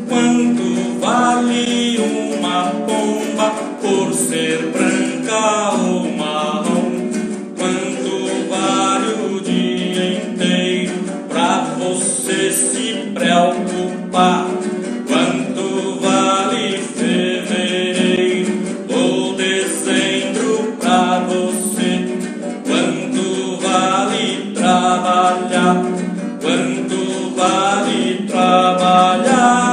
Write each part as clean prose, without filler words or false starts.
Quanto vale uma pomba por ser branca ou marrom? Quanto vale o dia inteiro pra você se preocupar? Quanto vale fevereiro ou dezembro pra você? Quanto vale trabalhar? Quanto vale trabalhar?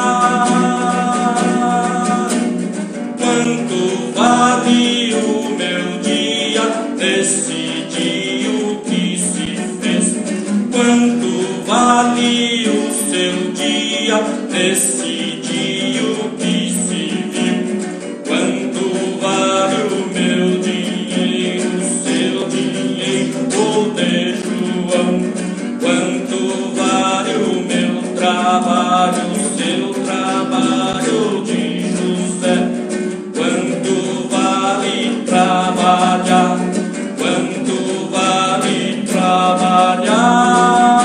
Quanto vale o meu dia? Decidi o que se fez. Quanto vale o seu dia? Decidi o que se viu. Quanto vale o meu dinheiro? Seu dinheiro ou de João? Quanto vale o meu trabalho? Seu trabalho de José? Quanto vale trabalhar? Quanto vale trabalhar?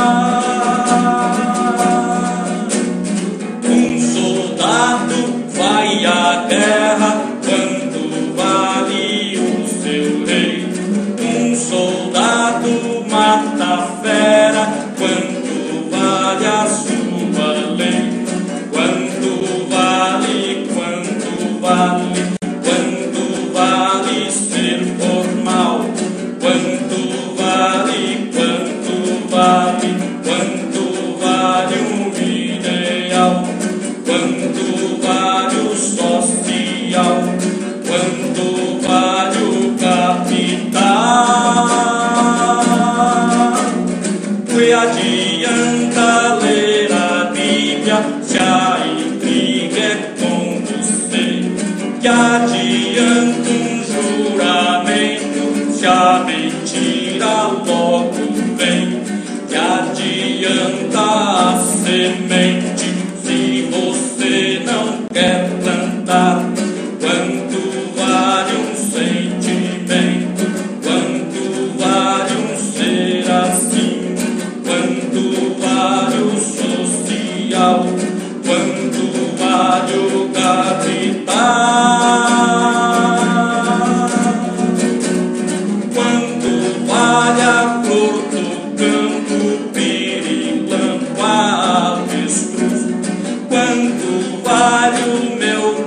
Um soldado vai à guerra. Quanto vale o seu rei? Um soldado mata a fera. Quanto vale a sua lei? Quanto vale? Quanto vale? Quanto vale ser formal? Quanto vale? Quanto vale? Quanto vale um ideal? Quanto vale o social? Quanto vale o capital? Que adianta ler a Bíblia se a intriga é com você? Que adianta um juramento se a mentira logo vem? Que adianta a semente se você não quer plantar? Quanto vale um sentimento? Quanto vale um ser assim? Quanto vale o social? Quanto vale o capital? Quanto vale a flor do campo, pirilampo, avestruz? Quanto vale o meu